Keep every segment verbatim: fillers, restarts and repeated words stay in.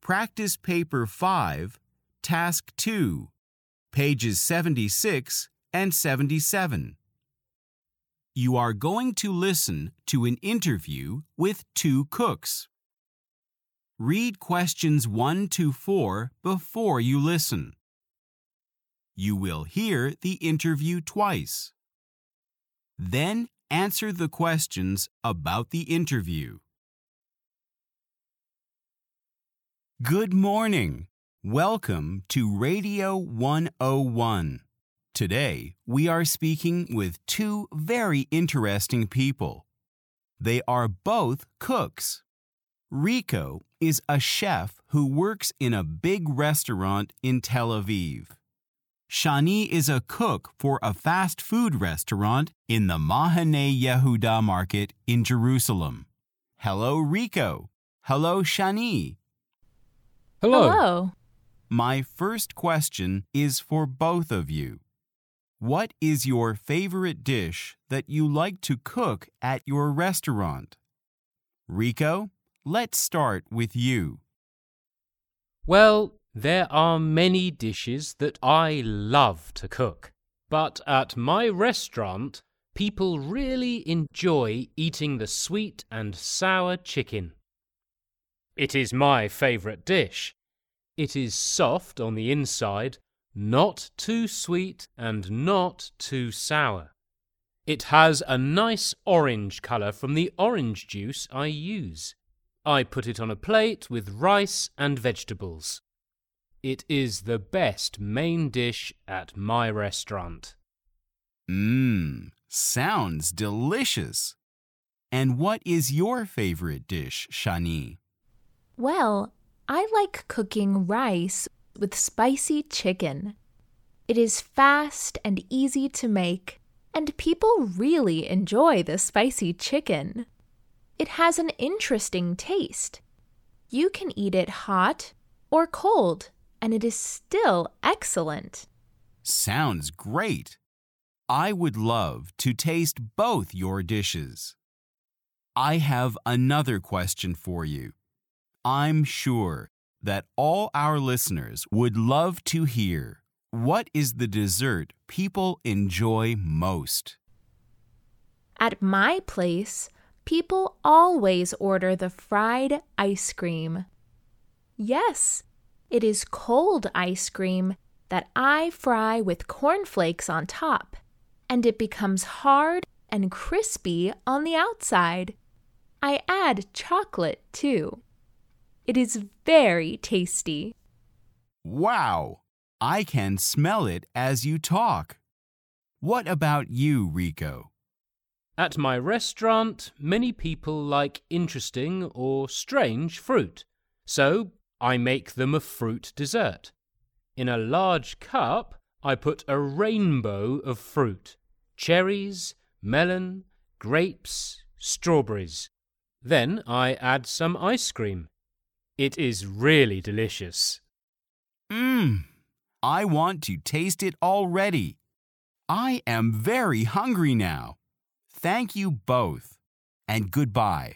Practice Paper five, Task two, pages seventy-six and seventy-seven. You are going to listen to an interview with two cooks. Read questions one to four before you listen. You will hear the interview twice. Then answer the questions about the interview. Good morning. Welcome to Radio one oh one. Today, we are speaking with two very interesting people. They are both cooks. Rico is a chef who works in a big restaurant in Tel Aviv. Shani is a cook for a fast food restaurant in the Mahane Yehuda market in Jerusalem. Hello, Rico. Hello, Shani. Hello. Hello. My first question is for both of you. What is your favorite dish that you like to cook at your restaurant? Rico, let's start with you. Well, there are many dishes that I love to cook, but at my restaurant, people really enjoy eating the sweet and sour chicken. It is my favorite dish. It is soft on the inside, not too sweet and not too sour. It has a nice orange colour from the orange juice I use. I put it on a plate with rice and vegetables. It is the best main dish at my restaurant. Mmm, sounds delicious. And what is your favorite dish, Shani? Well, I like cooking rice with spicy chicken. It is fast and easy to make, and people really enjoy the spicy chicken. It has an interesting taste. You can eat it hot or cold, and it is still excellent. Sounds great. I would love to taste both your dishes. I have another question for you. I'm sure that all our listeners would love to hear, what is the dessert people enjoy most? At my place, people always order the fried ice cream. Yes, it is cold ice cream that I fry with cornflakes on top, and it becomes hard and crispy on the outside. I add chocolate too. It is very tasty. Wow! I can smell it as you talk. What about you, Rico? At my restaurant, many people like interesting or strange fruit, so I make them a fruit dessert. In a large cup, I put a rainbow of fruit: cherries, melon, grapes, strawberries. Then I add some ice cream. It is really delicious. Mmm, I want to taste it already. I am very hungry now. Thank you both, and goodbye.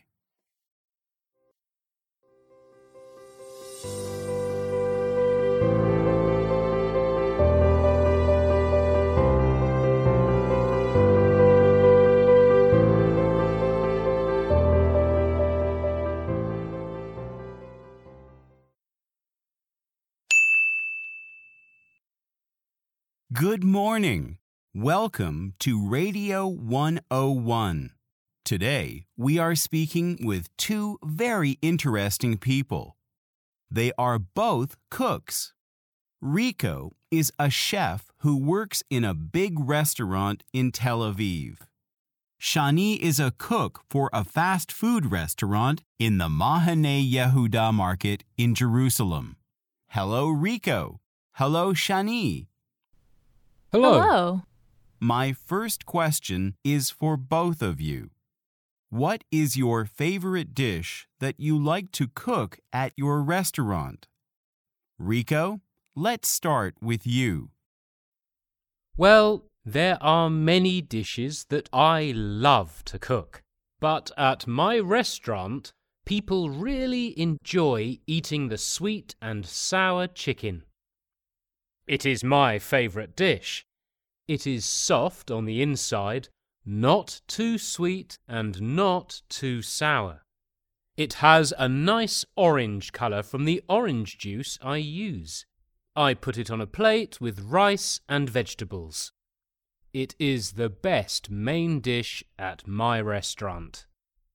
Good morning. Welcome to Radio one oh one. Today, we are speaking with two very interesting people. They are both cooks. Rico is a chef who works in a big restaurant in Tel Aviv. Shani is a cook for a fast food restaurant in the Mahane Yehuda market in Jerusalem. Hello, Rico. Hello, Shani. Hello. Hello. My first question is for both of you. What is your favorite dish that you like to cook at your restaurant? Rico, let's start with you. Well, there are many dishes that I love to cook, but at my restaurant, people really enjoy eating the sweet and sour chicken. It is my favourite dish. It is soft on the inside, not too sweet and not too sour. It has a nice orange colour from the orange juice I use. I put it on a plate with rice and vegetables. It is the best main dish at my restaurant.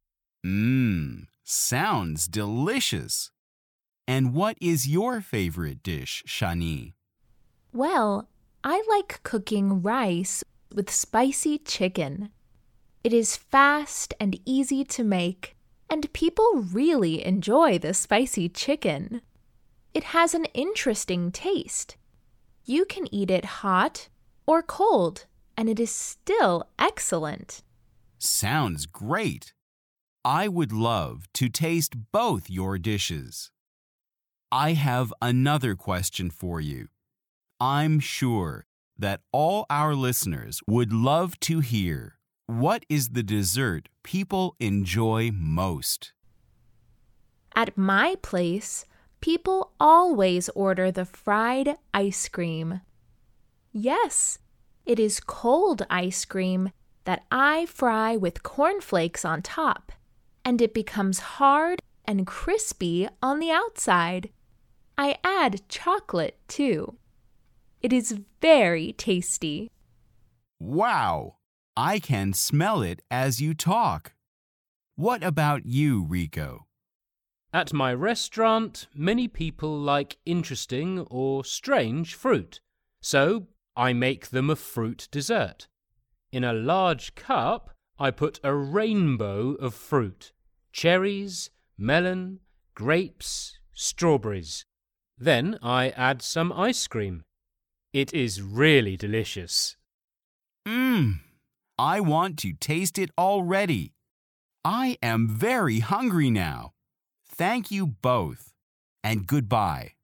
Mmm, sounds delicious. And what is your favorite dish, Shani? Well, I like cooking rice with spicy chicken. It is fast and easy to make, and people really enjoy the spicy chicken. It has an interesting taste. You can eat it hot or cold, and it is still excellent. Sounds great. I would love to taste both your dishes. I have another question for you. I'm sure that all our listeners would love to hear, what is the dessert people enjoy most? At my place, people always order the fried ice cream. Yes, it is cold ice cream that I fry with cornflakes on top, and it becomes hard and crispy on the outside. I add chocolate too. It is very tasty. Wow! I can smell it as you talk. What about you, Rico? At my restaurant, many people like interesting or strange fruit, so I make them a fruit dessert. In a large cup, I put a rainbow of fruit: cherries, melon, grapes, strawberries. Then I add some ice cream. It is really delicious. Mmm, I want to taste it already. I am very hungry now. Thank you both, and goodbye.